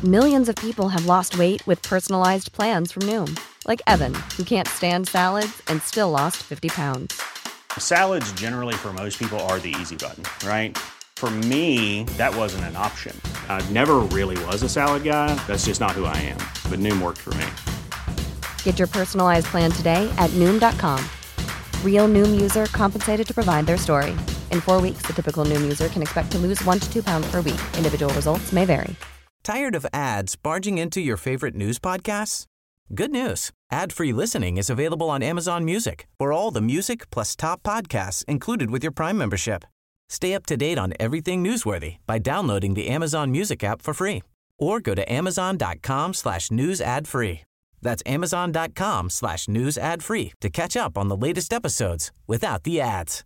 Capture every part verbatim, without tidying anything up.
Millions of people have lost weight with personalized plans from Noom. Like Evan, who can't stand salads and still lost fifty pounds. Salads generally for most people are the easy button, right? For me, that wasn't an option. I never really was a salad guy. That's just not who I am. But Noom worked for me. Get your personalized plan today at Noom dot com. Real Noom user compensated to provide their story. In four weeks, the typical Noom user can expect to lose one to two pounds per week. Individual results may vary. Tired of ads barging into your favorite news podcasts? Good news. Ad-free listening is available on Amazon Music for all the music plus top podcasts included with your Prime membership. Stay up to date on everything newsworthy by downloading the Amazon Music app for free or go to amazon.com slash news ad free. That's amazon.com slash news ad free to catch up on the latest episodes without the ads.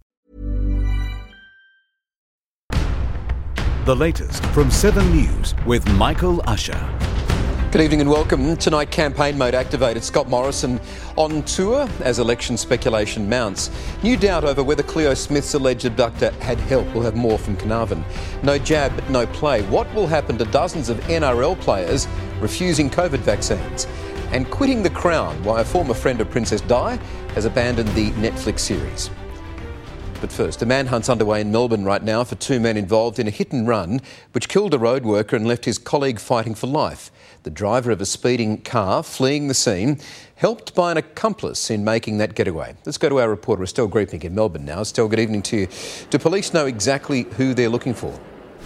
The latest from Seven News with Michael Usher. Good evening and welcome. Tonight, campaign mode activated. Scott Morrison on tour as election speculation mounts. New doubt over whether Cleo Smith's alleged abductor had help. We'll have more from Carnarvon. No jab, no play. What will happen to dozens of N R L players refusing COVID vaccines? And quitting the crown, why a former friend of Princess Di has abandoned the Netflix series. But first, a manhunt's underway in Melbourne right now for two men involved in a hit and run which killed a road worker and left his colleague fighting for life. The driver of a speeding car fleeing the scene, helped by an accomplice in making that getaway. Let's go to our reporter Estelle Grieping in Melbourne now. Estelle, good evening to you. Do police know exactly who they're looking for?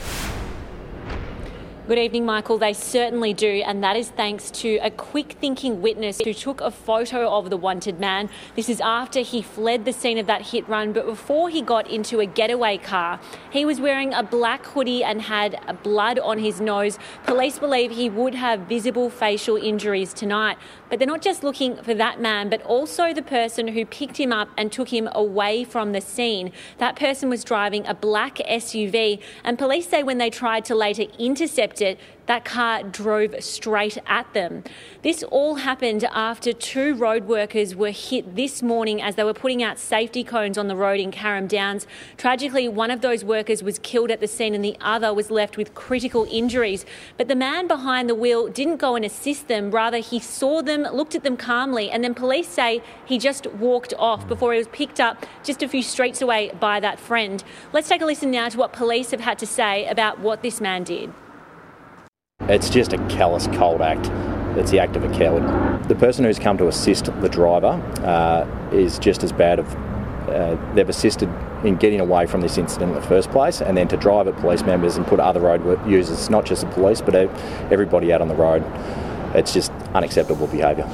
Good evening, Michael. They certainly do, and that is thanks to a quick-thinking witness who took a photo of the wanted man. This is after he fled the scene of that hit run, but before he got into a getaway car. He was wearing a black hoodie and had blood on his nose. Police believe he would have visible facial injuries tonight. But they're not just looking for that man, but also the person who picked him up and took him away from the scene. That person was driving a black S U V, and police say when they tried to later intercept it, that car drove straight at them. This all happened after two road workers were hit this morning as they were putting out safety cones on the road in Carrum Downs. Tragically, one of those workers was killed at the scene and the other was left with critical injuries. But the man behind the wheel didn't go and assist them. Rather, he saw them, looked at them calmly, and then police say he just walked off before he was picked up just a few streets away by that friend. Let's take a listen now to what police have had to say about what this man did. It's just a callous, cold act. It's the act of a coward. The person who's come to assist the driver uh, is just as bad. Of, uh, they've assisted in getting away from this incident in the first place, and then to drive at police members and put other road users, not just the police, but everybody out on the road. It's just unacceptable behaviour.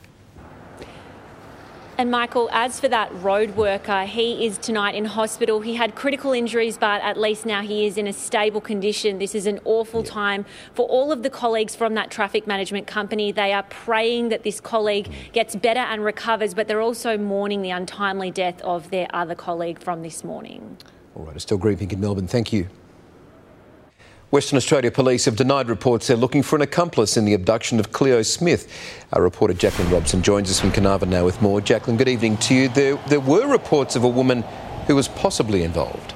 And Michael, as for that road worker, he is tonight in hospital. He had critical injuries, but at least now he is in a stable condition. This is an awful yeah. time for all of the colleagues from that traffic management company. They are praying that this colleague gets better and recovers, but they're also mourning the untimely death of their other colleague from this morning. All right, Estelle Grieping in Melbourne. Thank you. Western Australia Police have denied reports they're looking for an accomplice in the abduction of Cleo Smith. Our reporter Jacqueline Robson joins us from Carnarvon now with more. Jacqueline, good evening to you. There, there were reports of a woman who was possibly involved.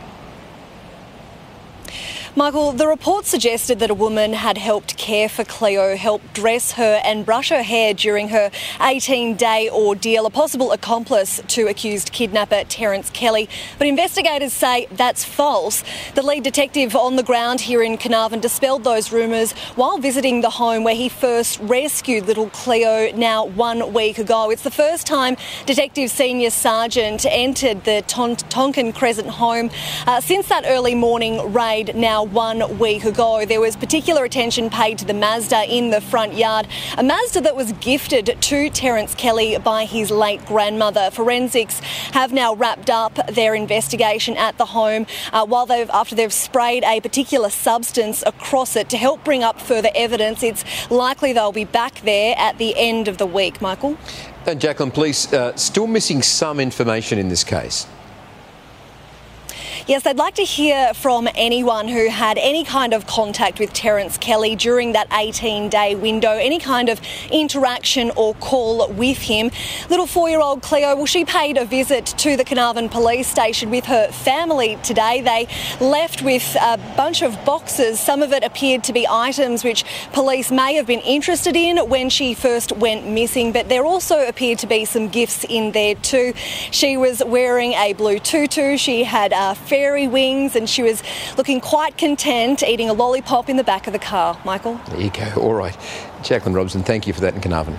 Michael, the report suggested that a woman had helped care for Cleo, helped dress her and brush her hair during her eighteen-day ordeal, a possible accomplice to accused kidnapper Terence Kelly. But investigators say that's false. The lead detective on the ground here in Carnarvon dispelled those rumours while visiting the home where he first rescued little Cleo now one week ago. It's the first time Detective Senior Sergeant entered the Ton- Tonkin Crescent home uh, since that early morning raid now one week ago. There was particular attention paid to the Mazda in the front yard, a Mazda that was gifted to Terence Kelly by his late grandmother. Forensics have now wrapped up their investigation at the home uh, while they've after they've sprayed a particular substance across it to help bring up further evidence. It's likely they'll be back there at the end of the week, Michael. And Jacqueline, police uh, still missing some information in this case. Yes, they'd like to hear from anyone who had any kind of contact with Terence Kelly during that eighteen-day window, any kind of interaction or call with him. Little four-year-old Cleo, well, she paid a visit to the Carnarvon Police Station with her family today. They left with a bunch of boxes. Some of it appeared to be items which police may have been interested in when she first went missing, but there also appeared to be some gifts in there too. She was wearing a blue tutu, she had uh, fairy wings, and she was looking quite content eating a lollipop in the back of the car. Michael? There you go. All right. Jacqueline Robson, thank you for that in Carnarvon.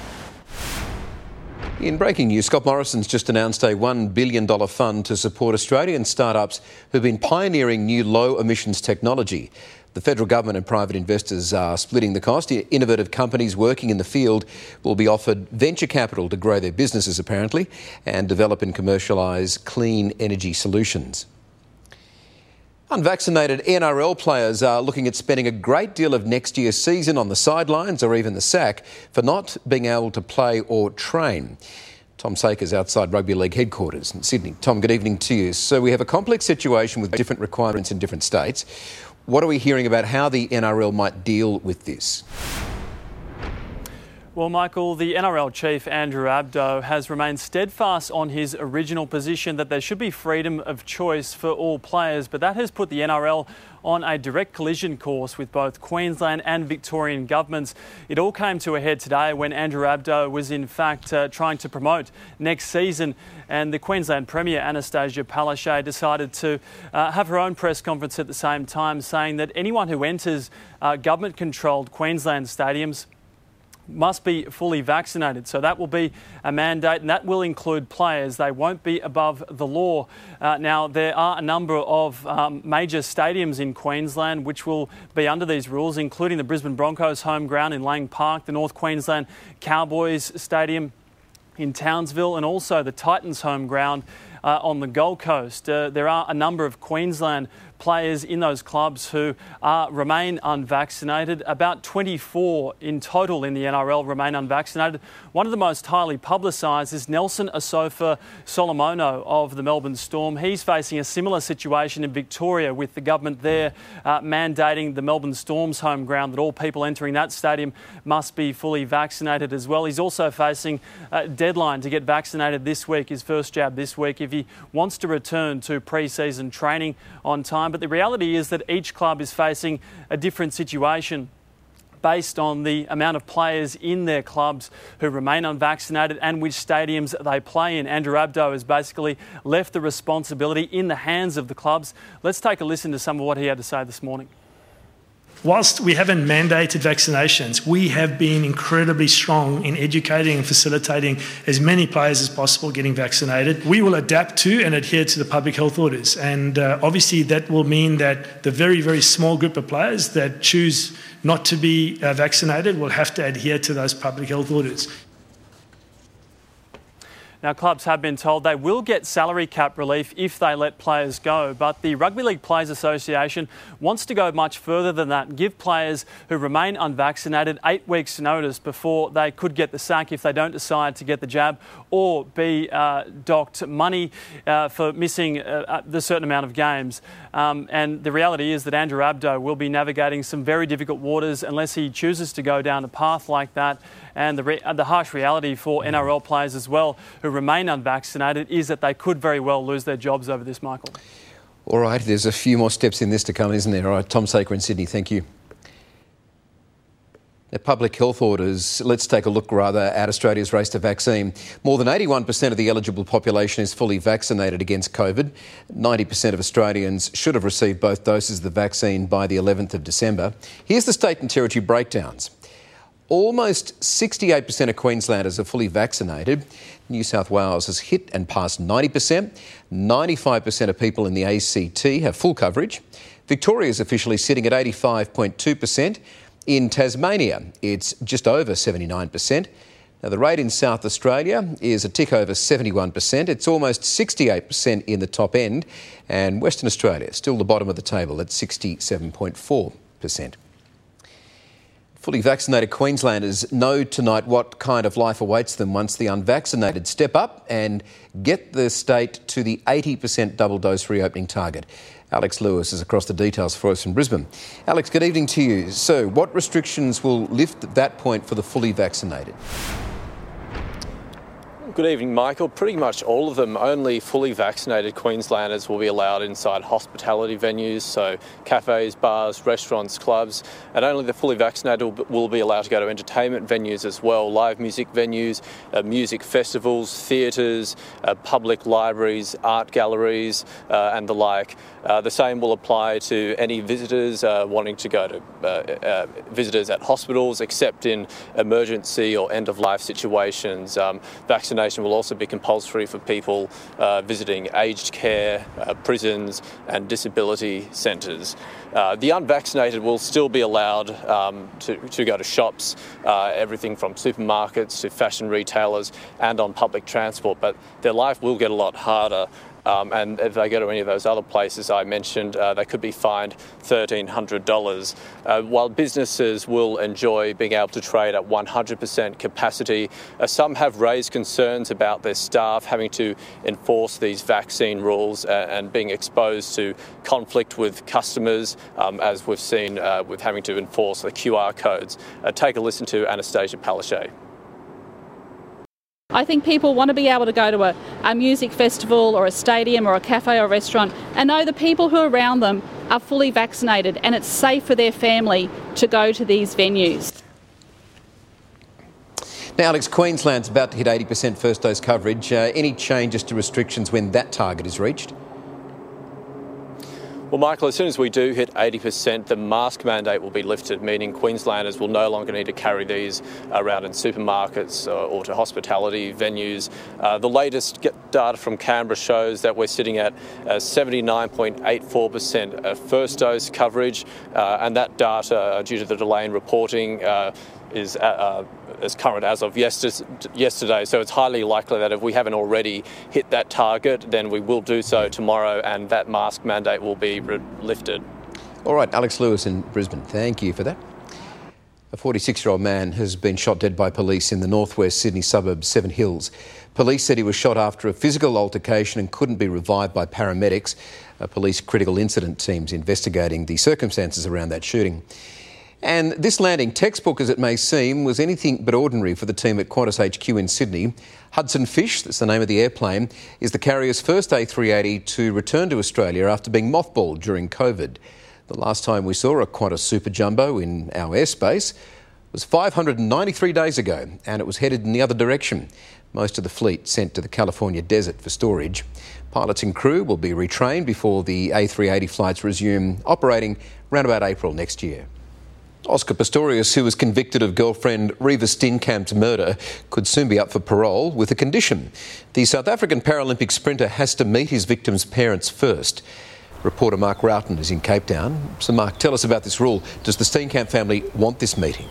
In breaking news, Scott Morrison's just announced a one billion dollars fund to support Australian startups who've been pioneering new low-emissions technology. The federal government and private investors are splitting the cost. Innovative companies working in the field will be offered venture capital to grow their businesses, apparently, and develop and commercialise clean energy solutions. Unvaccinated N R L players are looking at spending a great deal of next year's season on the sidelines or even the sack for not being able to play or train. Tom Saker's outside Rugby League headquarters in Sydney. Tom, good evening to you. So we have a complex situation with different requirements in different states. What are we hearing about how the N R L might deal with this? Well, Michael, the N R L chief, Andrew Abdo, has remained steadfast on his original position that there should be freedom of choice for all players, but that has put the N R L on a direct collision course with both Queensland and Victorian governments. It all came to a head today when Andrew Abdo was in fact uh, trying to promote next season, and the Queensland Premier, Anastasia Palaszczuk, decided to uh, have her own press conference at the same time, saying that anyone who enters uh, government-controlled Queensland stadiums must be fully vaccinated. So that will be a mandate, and that will include players. They won't be above the law. Uh, now, there are a number of um, major stadiums in Queensland which will be under these rules, including the Brisbane Broncos home ground in Lang Park, the North Queensland Cowboys Stadium in Townsville, and also the Titans home ground uh, on the Gold Coast. Uh, there are a number of Queensland players in those clubs who are, remain unvaccinated. About twenty-four in total in the N R L remain unvaccinated. One of the most highly publicised is Nelson Asofa Solomono of the Melbourne Storm. He's facing a similar situation in Victoria, with the government there uh, mandating the Melbourne Storm's home ground that all people entering that stadium must be fully vaccinated as well. He's also facing a deadline to get vaccinated this week, his first jab this week, if he wants to return to pre-season training on time. But the reality is that each club is facing a different situation based on the amount of players in their clubs who remain unvaccinated and which stadiums they play in. Andrew Abdo has basically left the responsibility in the hands of the clubs. Let's take a listen to some of what he had to say this morning. Whilst we haven't mandated vaccinations, we have been incredibly strong in educating and facilitating as many players as possible getting vaccinated. We will adapt to and adhere to the public health orders, and uh, obviously that will mean that the very, very small group of players that choose not to be uh, vaccinated will have to adhere to those public health orders. Now, clubs have been told they will get salary cap relief if they let players go, but the Rugby League Players Association wants to go much further than that and give players who remain unvaccinated eight weeks' notice before they could get the sack if they don't decide to get the jab, or be uh, docked money uh, for missing uh, the certain amount of games. Um, and the reality is that Andrew Abdo will be navigating some very difficult waters unless he chooses to go down a path like that. And the, re- the harsh reality for N R L players as well who remain unvaccinated is that they could very well lose their jobs over this, Michael. All right, there's a few more steps in this to come, isn't there? All right, Tom Saker in Sydney, thank you. The public health orders, let's take a look rather at Australia's race to vaccine. More than eighty-one percent of the eligible population is fully vaccinated against COVID. ninety percent of Australians should have received both doses of the vaccine by the eleventh of December. Here's the state and territory breakdowns. Almost sixty-eight percent of Queenslanders are fully vaccinated. New South Wales has hit and passed ninety percent. ninety-five percent of people in the A C T have full coverage. Victoria is officially sitting at eighty-five point two percent. In Tasmania, it's just over seventy-nine percent. Now, the rate in South Australia is a tick over seventy-one percent. It's almost sixty-eight percent in the top end. And Western Australia, still the bottom of the table at sixty-seven point four percent. Fully vaccinated Queenslanders know tonight what kind of life awaits them once the unvaccinated step up and get the state to the eighty percent double dose reopening target. Alex Lewis is across the details for us from Brisbane. Alex, good evening to you. So, what restrictions will lift at that point for the fully vaccinated? Good evening, Michael. Pretty much all of them. Only fully vaccinated Queenslanders will be allowed inside hospitality venues, so cafes, bars, restaurants, clubs, and only the fully vaccinated will be allowed to go to entertainment venues as well, live music venues, uh, music festivals, theatres, uh, public libraries, art galleries, uh, and the like. Uh, the same will apply to any visitors uh, wanting to go to uh, uh, visitors at hospitals, except in emergency or end-of-life situations. Um, vaccination will also be compulsory for people uh, visiting aged care, uh, prisons and disability centres. Uh, the unvaccinated will still be allowed um, to, to go to shops, uh, everything from supermarkets to fashion retailers and on public transport, but their life will get a lot harder. Um, and if they go to any of those other places I mentioned, uh, they could be fined thirteen hundred dollars. Uh, while businesses will enjoy being able to trade at one hundred percent capacity, uh, some have raised concerns about their staff having to enforce these vaccine rules uh, and being exposed to conflict with customers, um, as we've seen uh, with having to enforce the Q R codes. Uh, take a listen to Anastasia Palaszczuk. I think people want to be able to go to a, a music festival or a stadium or a cafe or a restaurant and know the people who are around them are fully vaccinated and it's safe for their family to go to these venues. Now, Alex, Queensland's about to hit eighty percent first dose coverage. Uh, any changes to restrictions when that target is reached? Well, Michael, as soon as we do hit eighty percent, the mask mandate will be lifted, meaning Queenslanders will no longer need to carry these around in supermarkets or, or to hospitality venues. Uh, the latest data from Canberra shows that we're sitting at uh, seventy-nine point eight four percent first dose coverage, uh, and that data, uh, due to the delay in reporting, uh, is uh, as current as of yesterday. So it's highly likely that if we haven't already hit that target, then we will do so tomorrow and that mask mandate will be re- lifted. All right, Alex Lewis in Brisbane, thank you for that. A forty-six-year-old man has been shot dead by police in the northwest Sydney suburb Seven Hills. Police said he was shot after a physical altercation and couldn't be revived by paramedics. A police critical incident team's investigating the circumstances around that shooting. And this landing, textbook as it may seem, was anything but ordinary for the team at Qantas H Q in Sydney. Hudson Fish, that's the name of the airplane, is the carrier's first A three eighty to return to Australia after being mothballed during COVID. The last time we saw a Qantas Super Jumbo in our airspace was five hundred ninety-three days ago, and it was headed in the other direction. Most of the fleet sent to the California desert for storage. Pilots and crew will be retrained before the A three eighty flights resume operating around about April next year. Oscar Pistorius, who was convicted of girlfriend Reeva Steenkamp's murder, could soon be up for parole with a condition. The South African Paralympic sprinter has to meet his victim's parents first. Reporter Mark Roughton is in Cape Town. So Mark, tell us about this rule. Does the Steenkamp family want this meeting?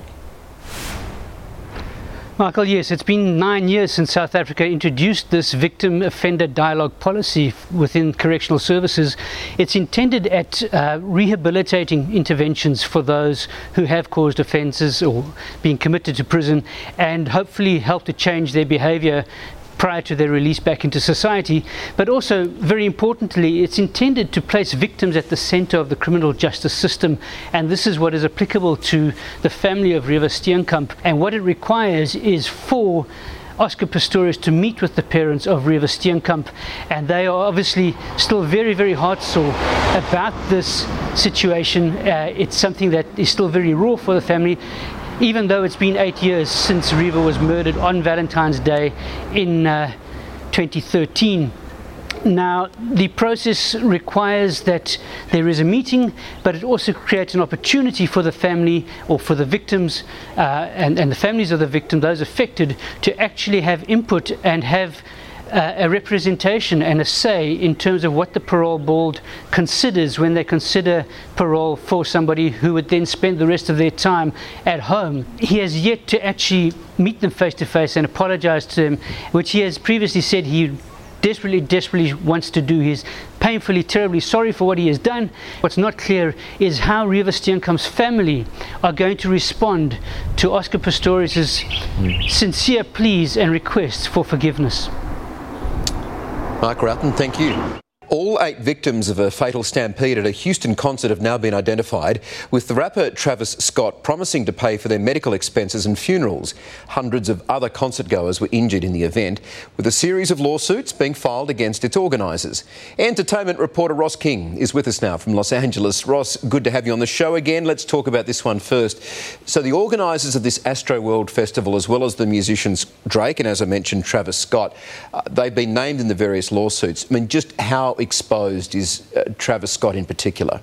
Michael, yes, it's been nine years since South Africa introduced this victim-offender dialogue policy within correctional services. It's intended at uh, rehabilitating interventions for those who have caused offences or been committed to prison and hopefully help to change their behaviour prior to their release back into society. But also, very importantly, it's intended to place victims at the centre of the criminal justice system, and this is what is applicable to the family of Reeva Steenkamp. And what it requires is for Oscar Pistorius to meet with the parents of Reeva Steenkamp, and they are obviously still very, very heartsore about this situation. Uh, it's something that is still very raw for the family, even though it's been eight years since Reeva was murdered on Valentine's Day in uh, twenty thirteen. Now, the process requires that there is a meeting, but it also creates an opportunity for the family or for the victims uh, and, and the families of the victim, those affected, to actually have input and have Uh, a representation and a say in terms of what the parole board considers when they consider parole for somebody who would then spend the rest of their time at home. He has yet to actually meet them face to face and apologise to them, which he has previously said he desperately, desperately wants to do. He's painfully, terribly sorry for what he has done. What's not clear is how Reeva Steenkamp's family are going to respond to Oscar Pistorius' sincere pleas and requests for forgiveness. Mark Roughton, thank you. All eight victims of a fatal stampede at a Houston concert have now been identified, with the rapper Travis Scott promising to pay for their medical expenses and funerals. Hundreds of other concertgoers were injured in the event, with a series of lawsuits being filed against its organisers. Entertainment reporter Ross King is with us now from Los Angeles. Ross, good to have you on the show again. Let's talk about this one first. So the organisers of this Astroworld Festival, as well as the musicians Drake and, as I mentioned, Travis Scott, uh, they've been named in the various lawsuits. I mean, just how exposed is uh, Travis Scott in particular?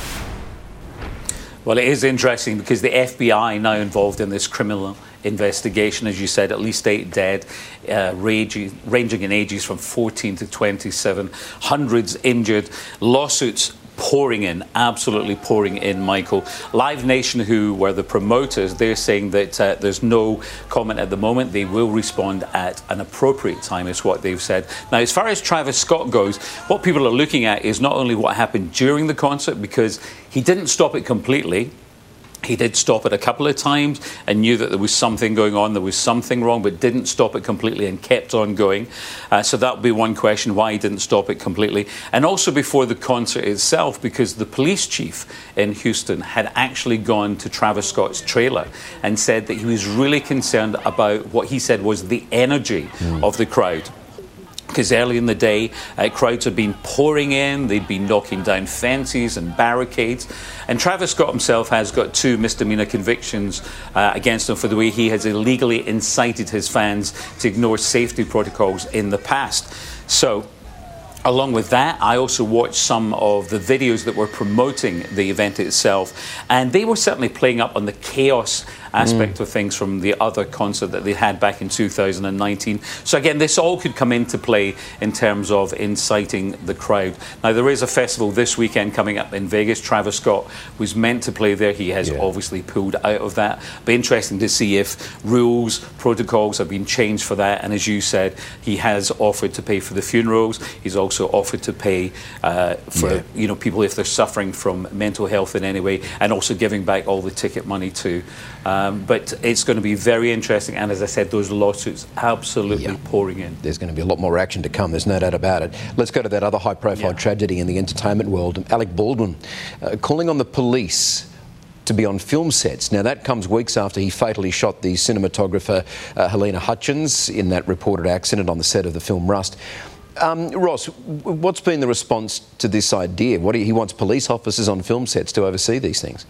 Well, it is interesting because the F B I now involved in this criminal investigation, as you said, at least eight dead, uh, ranging, ranging in ages from fourteen to twenty-seven, hundreds injured, lawsuits pouring in, absolutely pouring in, Michael. Live Nation, who were the promoters, they're saying that uh, there's no comment at the moment. They will respond at an appropriate time, is what they've said. Now, as far as Travis Scott goes, what people are looking at is not only what happened during the concert, because he didn't stop it completely. He did stop it a couple of times and knew that there was something going on, there was something wrong, but didn't stop it completely and kept on going. Uh, so that would be one question, why he didn't stop it completely. And also before the concert itself, because the police chief in Houston had actually gone to Travis Scott's trailer and said that he was really concerned about what he said was the energy mm. of the crowd. Because early in the day, uh, crowds had been pouring in, they'd been knocking down fences and barricades. And Travis Scott himself has got two misdemeanor convictions uh, against him for the way he has illegally incited his fans to ignore safety protocols in the past. So, along with that, I also watched some of the videos that were promoting the event itself, and they were certainly playing up on the chaos aspect mm. of things from the other concert that they had back in two thousand nineteen. So again, this all could come into play in terms of inciting the crowd. Now, there is a festival this weekend coming up in Vegas. Travis Scott was meant to play there. He has yeah. obviously pulled out of that. Be interesting to see if rules, protocols have been changed for that. And as you said, he has offered to pay for the funerals. He's also offered to pay uh, for yeah. you know people if they're suffering from mental health in any way, and also giving back all the ticket money too. Um, but it's going to be very interesting, and as I said, those lawsuits absolutely yeah. pouring in. There's going to be a lot more action to come, there's no doubt about it. Let's go to that other high-profile yeah. tragedy in the entertainment world. Alec Baldwin uh, calling on the police to be on film sets. Now, that comes weeks after he fatally shot the cinematographer uh, Helena Hutchins in that reported accident on the set of the film Rust. Um, Ross, what's been the response to this idea? What do you, he wants police officers on film sets to oversee these things?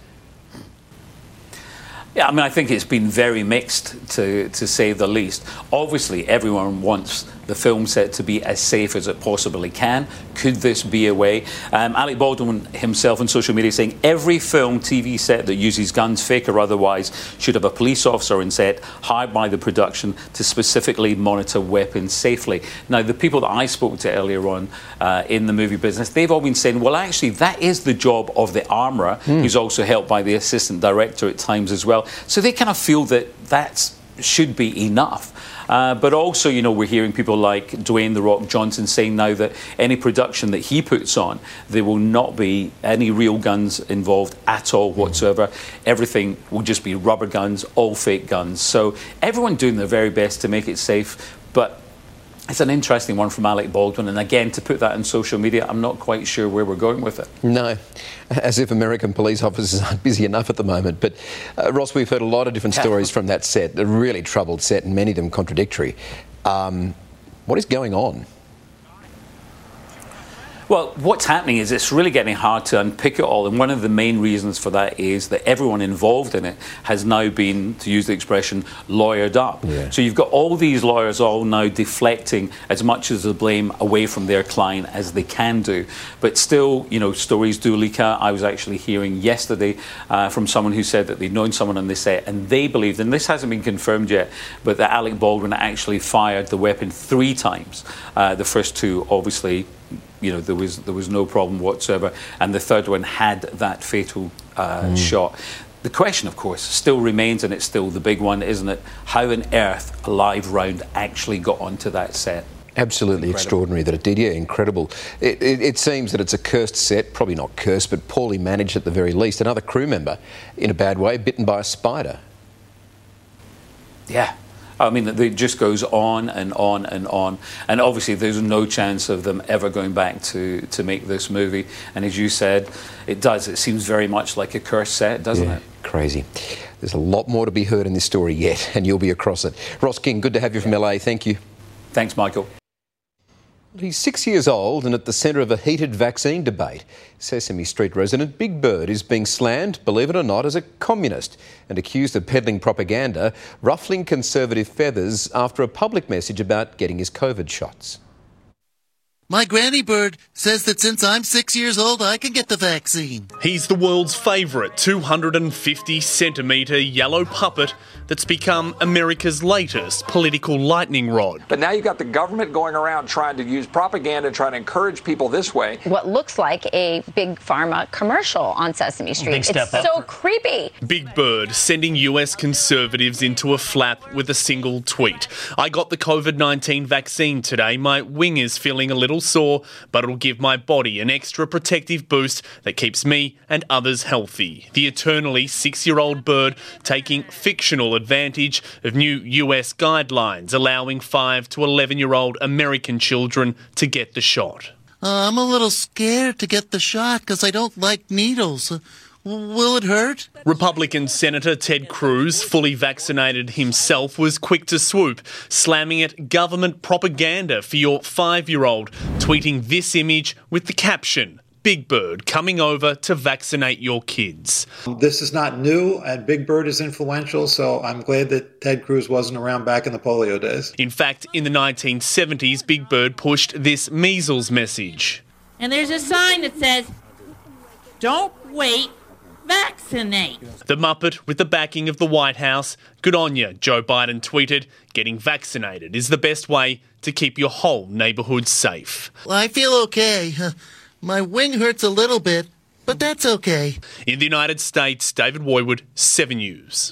Yeah, I mean, I think it's been very mixed, to, to say the least. Obviously, everyone wants the film set to be as safe as it possibly can. Could this be a way? Um, Alec Baldwin himself on social media saying every film T V set that uses guns, fake or otherwise, should have a police officer on set hired by the production to specifically monitor weapons safely. Now, the people that I spoke to earlier on uh, in the movie business, they've all been saying, well, actually, that is the job of the armourer, mm. who's also helped by the assistant director at times as well. So they kind of feel that that should be enough. Uh, but also, you know, we're hearing people like Dwayne "The Rock" Johnson saying now that any production that he puts on, there will not be any real guns involved at all whatsoever. Everything will just be rubber guns, all fake guns. So everyone doing their very best to make it safe. But it's an interesting one from Alec Baldwin, and again, to put that on social media, I'm not quite sure where we're going with it. No, as if American police officers aren't busy enough at the moment. But, uh, Ross, we've heard a lot of different stories from that set, a really troubled set, and many of them contradictory. Um, what is going on? Well, what's happening is it's really getting hard to unpick it all, and one of the main reasons for that is that everyone involved in it has now been, to use the expression, lawyered up. Yeah. So you've got all these lawyers all now deflecting as much as the blame away from their client as they can do. But still, you know, stories do leak out. I was actually hearing yesterday uh, from someone who said that they'd known someone on the set, and they believed, and this hasn't been confirmed yet, but that Alec Baldwin actually fired the weapon three times. Uh, the first two, obviously, you know, there was there was no problem whatsoever, and the third one had that fatal uh, mm. shot. The question, of course, still remains, and it's still the big one, isn't it? How on earth a live round actually got onto that set? Absolutely extraordinary that it did, yeah, incredible. It, it, it seems that it's a cursed set, probably not cursed, but poorly managed at the very least. Another crew member, in a bad way, bitten by a spider. Yeah. I mean, it just goes on and on and on. And obviously, there's no chance of them ever going back to, to make this movie. And as you said, it does. It seems very much like a cursed set, doesn't yeah, it? Crazy. There's a lot more to be heard in this story yet, and you'll be across it. Ross King, good to have you from L A. Thank you. Thanks, Michael. He's six years old and at the centre of a heated vaccine debate. Sesame Street resident Big Bird is being slammed, believe it or not, as a communist and accused of peddling propaganda, ruffling conservative feathers after a public message about getting his COVID shots. My granny bird says that since I'm six years old, I can get the vaccine. He's the world's favourite two hundred fifty centimetre yellow puppet that's become America's latest political lightning rod. But now you've got the government going around trying to use propaganda, trying to encourage people this way. What looks like a big pharma commercial on Sesame Street. Big step it's up. so creepy. Big Bird sending U S conservatives into a flap with a single tweet. I got the COVID nineteen vaccine today. My wing is feeling a little sore, but it'll give my body an extra protective boost that keeps me and others healthy. The eternally six-year-old bird taking fictional advantage of new U S guidelines allowing five to eleven-year-old American children to get the shot. Uh, I'm a little scared to get the shot because I don't like needles. Uh, will it hurt? Republican Senator Ted Cruz, fully vaccinated himself, was quick to swoop, slamming at government propaganda for your five-year-old, tweeting this image with the caption, Big Bird coming over to vaccinate your kids. This is not new, and Big Bird is influential, so I'm glad that Ted Cruz wasn't around back in the polio days. In fact, in the nineteen seventies, Big Bird pushed this measles message. And there's a sign that says, don't wait, vaccinate. The Muppet with the backing of the White House. Good on ya, Joe Biden tweeted. Getting vaccinated is the best way to keep your whole neighbourhood safe. Well, I feel okay. Uh, my wing hurts a little bit, but that's okay. In the United States, David Woywood, seven News.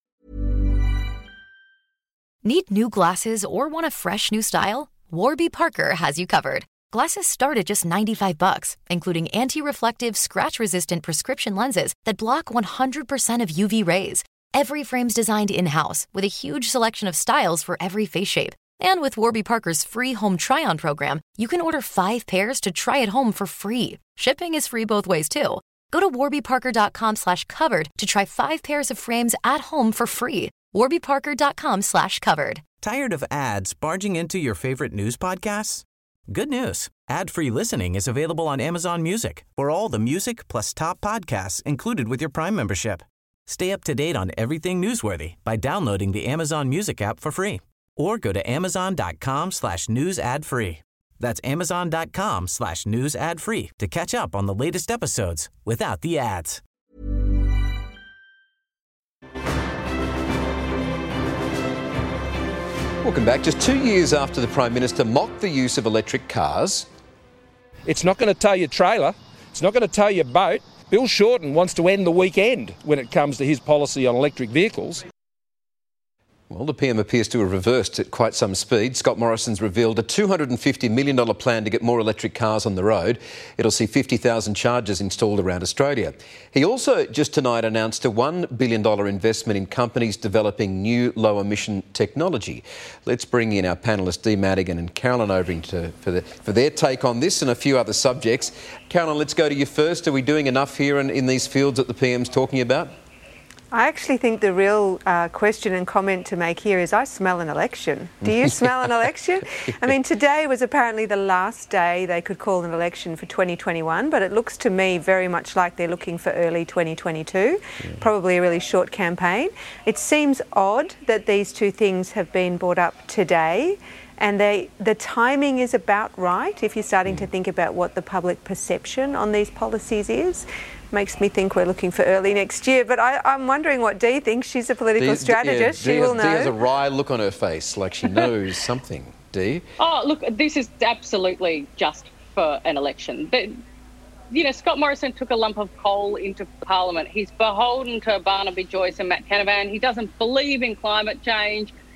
Need new glasses or want a fresh new style? Warby Parker has you covered. Glasses start at just ninety-five bucks, including anti-reflective, scratch-resistant prescription lenses that block one hundred percent of U V rays. Every frame's designed in-house with a huge selection of styles for every face shape. And with Warby Parker's free home try-on program, you can order five pairs to try at home for free. Shipping is free both ways, too. Go to warbyparker.com slash covered to try five pairs of frames at home for free. warbyparker.com slash covered. Tired of ads barging into your favorite news podcasts? Good news. Ad-free listening is available on Amazon Music for all the music plus top podcasts included with your Prime membership. Stay up to date on everything newsworthy by downloading the Amazon Music app for free or go to amazon.com slash news ad free. That's amazon.com slash news ad free to catch up on the latest episodes without the ads. Welcome back. Just two years after the Prime Minister mocked the use of electric cars. It's not going to tow your trailer. It's not going to tow your boat. Bill Shorten wants to end the weekend when it comes to his policy on electric vehicles. Well, the P M appears to have reversed at quite some speed. Scott Morrison's revealed a two hundred fifty million dollars plan to get more electric cars on the road. It'll see fifty thousand chargers installed around Australia. He also just tonight announced a one billion dollars investment in companies developing new low-emission technology. Let's bring in our panellists Dee Madigan and Carolyn Overing to, for, the, for their take on this and a few other subjects. Carolyn, let's go to you first. Are we doing enough here in, in these fields that the P M's talking about? I actually think the real uh, question and comment to make here is I smell an election. Do you smell an election? I mean, today was apparently the last day they could call an election for twenty twenty-one, but it looks to me very much like they're looking for early twenty twenty-two, yeah. Probably a really short campaign. It seems odd that these two things have been brought up today. And they, the timing is about right if you're starting to think about what the public perception on these policies is. Makes me think we're looking for early next year. But I, I'm wondering what Dee thinks. She's a political Dee, strategist. Yeah, she Dee, will know. Dee has a wry look on her face, like she knows something. Dee? Oh, look, this is absolutely just for an election. But, you know, Scott Morrison took a lump of coal into Parliament. He's beholden to Barnaby Joyce and Matt Canavan. He doesn't believe in climate change.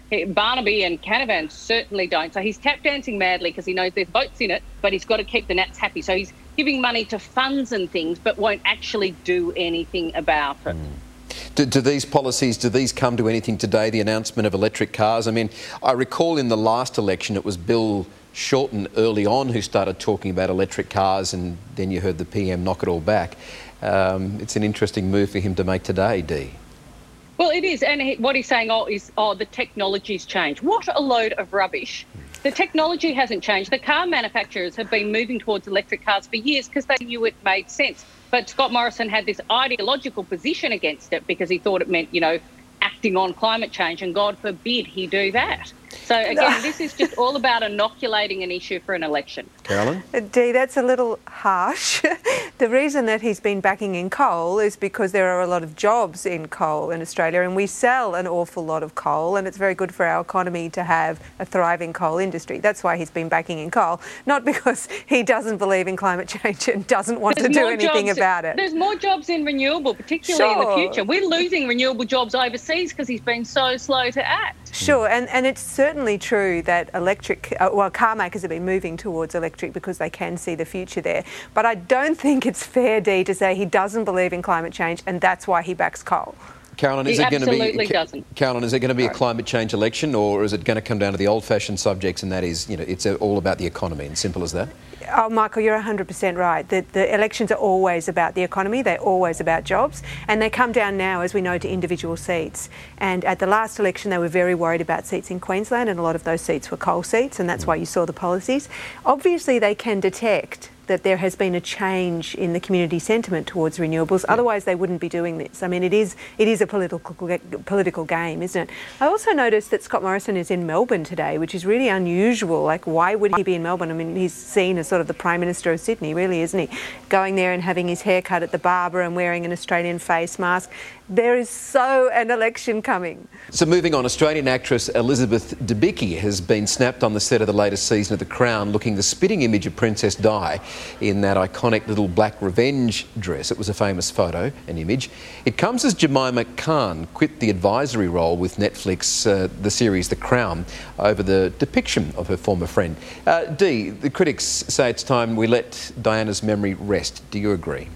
Barnaby and Canavan certainly don't. So he's tap dancing madly because he knows there's votes in it, but he's got to keep the Nats happy. So he's giving money to funds and things, but won't actually do anything about it. Mm. Do, do these policies, do these come to anything today, the announcement of electric cars? I mean, I recall in the last election it was Bill Shorten early on who started talking about electric cars, and then you heard the P M knock it all back. Um, it's an interesting move for him to make today, Dee. Well, it is, and he, what he's saying oh, is, oh, the technology's changed. What a load of rubbish. The technology hasn't changed. The car manufacturers have been moving towards electric cars for years because they knew it made sense. But Scott Morrison had this ideological position against it because he thought it meant, you know, acting on climate change, and God forbid he do that. So, again, this is just all about inoculating an issue for an election. Carolyn? Dee, that's a little harsh. The reason that he's been backing in coal is because there are a lot of jobs in coal in Australia, and we sell an awful lot of coal, and it's very good for our economy to have a thriving coal industry. That's why he's been backing in coal, not because he doesn't believe in climate change and doesn't want There's to do anything jobs, about it. There's more jobs in renewable, particularly Sure. in the future. We're losing renewable jobs overseas because he's been so slow to act. Sure, and, and it's certainly true that electric, uh, well, car makers have been moving towards electric because they can see the future there. But I don't think it's fair, Dee, to say he doesn't believe in climate change and that's why he backs coal. Carolyn, is he it going to be? absolutely doesn't. Carolyn, is it going to be a climate change election, or is it going to come down to the old-fashioned subjects, and that is, you know, it's all about the economy, and simple as that? Oh, Michael, you're one hundred percent right. The, the elections are always about the economy. They're always about jobs. And they come down now, as we know, to individual seats. And at the last election, they were very worried about seats in Queensland, and a lot of those seats were coal seats, and that's mm. why you saw the policies. Obviously, they can detect that there has been a change in the community sentiment towards renewables. Yeah. Otherwise, they wouldn't be doing this. I mean, it is it is a political political game, isn't it? I also noticed that Scott Morrison is in Melbourne today, which is really unusual. Like, why would he be in Melbourne? I mean, he's seen as sort of the Prime Minister of Sydney, really, isn't he? Going there and having his hair cut at the barber and wearing an Australian face mask. There is so an election coming. So moving on, Australian actress Elizabeth Debicki has been snapped on the set of the latest season of The Crown, looking the spitting image of Princess Di in that iconic little black revenge dress. It was a famous photo, an image. It comes as Jemima Khan quit the advisory role with Netflix, uh, the series The Crown, over the depiction of her former friend. Uh, Dee, the critics say it's time we let Diana's memory rest. Do you agree?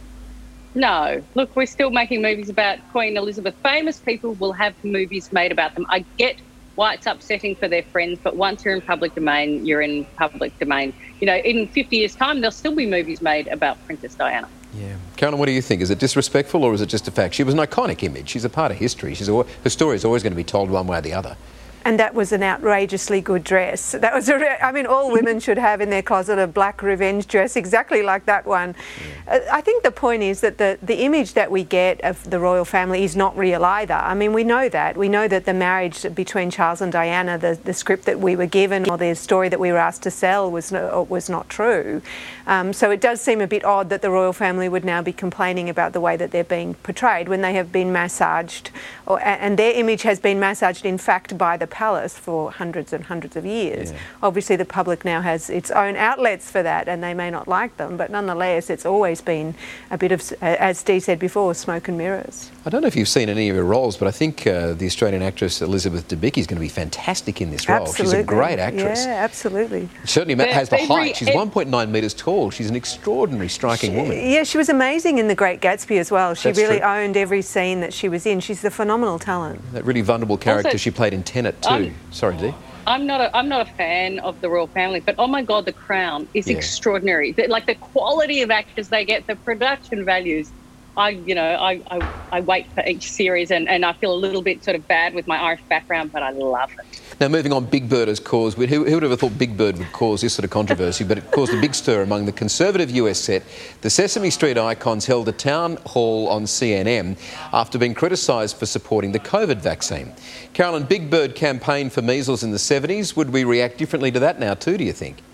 No. Look, we're still making movies about Queen Elizabeth. Famous people will have movies made about them. I get why it's upsetting for their friends, but once you're in public domain, you're in public domain. You know, in fifty years' time, there'll still be movies made about Princess Diana. Yeah. Carolyn, what do you think? Is it disrespectful or is it just a fact? She was an iconic image. She's a part of history. She's always, her story is always going to be told one way or the other. And that was an outrageously good dress. That was, a re- I mean, all women should have in their closet a black revenge dress exactly like that one. Yeah. Uh, I think the point is that the, the image that we get of the royal family is not real either. I mean, we know that. We know that the marriage between Charles and Diana, the, the script that we were given or the story that we were asked to sell was, no, was not true. Um, so it does seem a bit odd that the royal family would now be complaining about the way that they're being portrayed when they have been massaged, or, and their image has been massaged, in fact, by the palace for hundreds and hundreds of years. Yeah. Obviously, the public now has its own outlets for that, and they may not like them, but nonetheless, it's always been a bit of, as Steve said before, smoke and mirrors. I don't know if you've seen any of her roles, but I think uh, the Australian actress Elizabeth Debicki is going to be fantastic in this role. Absolutely. She's a great actress. Yeah, absolutely. Certainly But has the every- height. She's one point nine metres tall. She's an extraordinary, striking She- woman. Yeah, she was amazing in The Great Gatsby as well. She That's really true. owned every scene that she was in. She's a phenomenal talent. That really vulnerable character Also, she played in Tenet too. um, Sorry, Dee. I'm not a I'm not a fan of the royal family, but oh my God, The Crown is Yeah. extraordinary. The, like the quality of actors they get, the production values. I, you know, I, I, I wait for each series and, and I feel a little bit sort of bad with my Irish background, but I love it. Now, moving on, Big Bird has caused... Who, who would have thought Big Bird would cause this sort of controversy? But it caused a big stir among the conservative U S set. The Sesame Street icons held a town hall on C N N after being criticised for supporting the COVID vaccine. Carolyn, Big Bird campaigned for measles in the seventies. Would we react differently to that now too, do you think?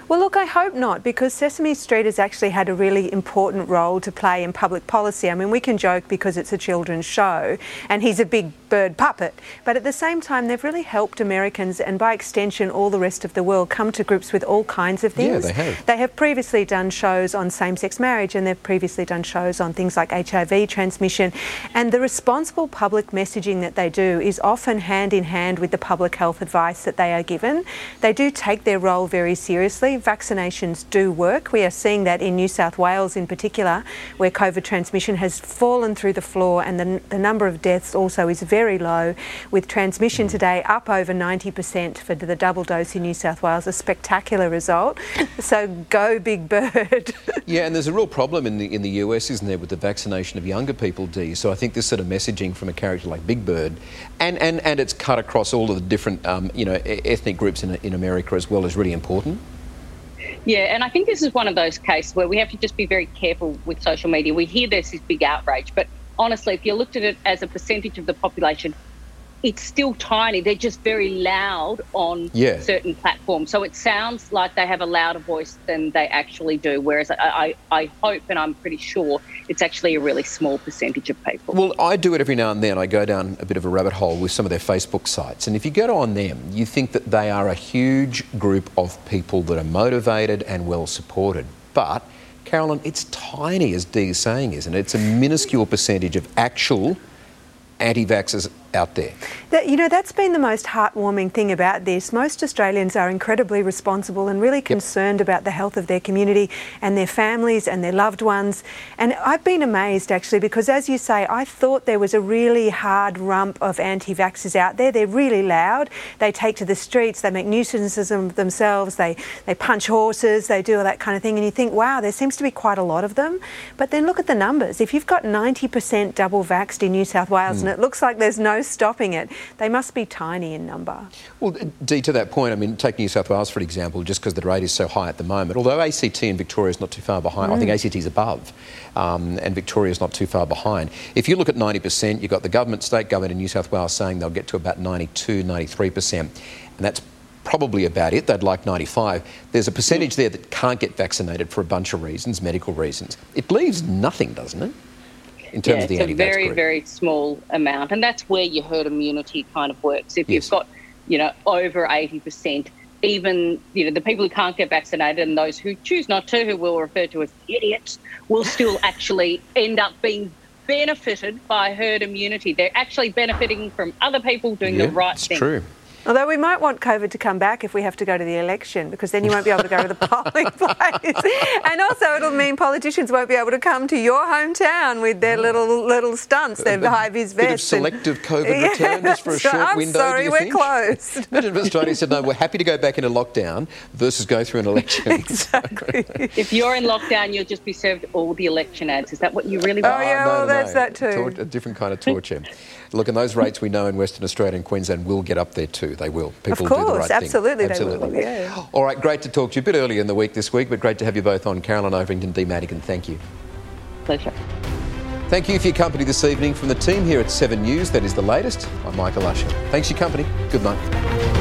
Well, look, I hope not, because Sesame Street has actually had a really important role to play in public policy. I mean, we can joke because it's a children's show and he's a big bird puppet, but at the same time, they've really helped Americans and by extension all the rest of the world come to grips with all kinds of things. Yeah, they have. They have previously done shows on same-sex marriage, and they've previously done shows on things like H I V transmission, and the responsible public messaging that they do is often hand in hand with the public health advice that they are given. They do take their role very seriously. Vaccinations do work. We are seeing that in New South Wales in particular, where COVID transmission has fallen through the floor, and the, the number of deaths also is very low, with transmission today up over ninety percent for the double dose in New South Wales, a spectacular result. So go Big Bird. Yeah, and there's a real problem in the in the U S, isn't there, with the vaccination of younger people, Dee? So I think this sort of messaging from a character like Big Bird, and, and, and it's cut across all of the different um, you know, ethnic groups in, in America as well, is really important. Yeah, and I think this is one of those cases where we have to just be very careful with social media. We hear there's this big outrage, but honestly, if you looked at it as a percentage of the population, it's still tiny. They're just very loud on yeah. certain platforms. So it sounds like they have a louder voice than they actually do, whereas I, I, I hope and I'm pretty sure it's actually a really small percentage of people. Well, I do it every now and then. I go down a bit of a rabbit hole with some of their Facebook sites, and if you go on them, you think that they are a huge group of people that are motivated and well supported. But, Carolyn, it's tiny, as Dee is saying, isn't it? It's a minuscule percentage of actual anti-vaxxers out there. That, you know, that's been the most heartwarming thing about this. Most Australians are incredibly responsible and really concerned yep. about the health of their community and their families and their loved ones. And I've been amazed, actually, because as you say, I thought there was a really hard rump of anti-vaxxers out there. They're really loud. They take to the streets, they make nuisances of themselves, they, they punch horses, they do all that kind of thing. And you think, wow, there seems to be quite a lot of them. But then look at the numbers. If you've got ninety percent double vaxxed in New South Wales mm. and it looks like there's no stopping it, they must be tiny in number. Well, Dee, to that point, I mean, take New South Wales, for example, just because the rate is so high at the moment, although A C T and Victoria is not too far behind. Mm. I think A C T is above, um, and Victoria is not too far behind. If you look at ninety percent, you've got the government, state government in New South Wales saying they'll get to about ninety-two, ninety-three percent, and that's probably about it. They'd like ninety-five. There's a percentage there that can't get vaccinated for a bunch of reasons, medical reasons. It leaves nothing, doesn't it? In terms yeah, of the it's a very, group. very small amount. And that's where your herd immunity kind of works. If yes. you've got, you know, over eighty percent, even, you know, the people who can't get vaccinated and those who choose not to, who we'll refer to as idiots, will still actually end up being benefited by herd immunity. They're actually benefiting from other people doing yeah, the right it's thing. True. Although we might want COVID to come back if we have to go to the election, because then you won't be able to go to the polling place. And also it'll mean politicians won't be able to come to your hometown with their little little stunts, their high-vis vests. A bit of selective and... COVID yeah, return just for a short I'm window, sorry, do you we're think? closed. Imagine if Australia said, no, we're happy to go back into lockdown versus go through an election. Exactly. If you're in lockdown, you'll just be served all the election ads. Is that what you really want? Oh, yeah, oh, no, well, no, that's no. that too. Tor- a different kind of torture. Look, and those rates we know in Western Australia and Queensland will get up there too. They will. People of course, do the right absolutely, thing. Absolutely, they will. Yeah. All right, great to talk to you. A bit earlier in the week this week, but great to have you both on. Carolyn Overington, Dee Madigan, thank you. Pleasure. Thank you for your company this evening from the team here at Seven News. That is the latest. I'm Michael Usher. Thanks for your company. Good night.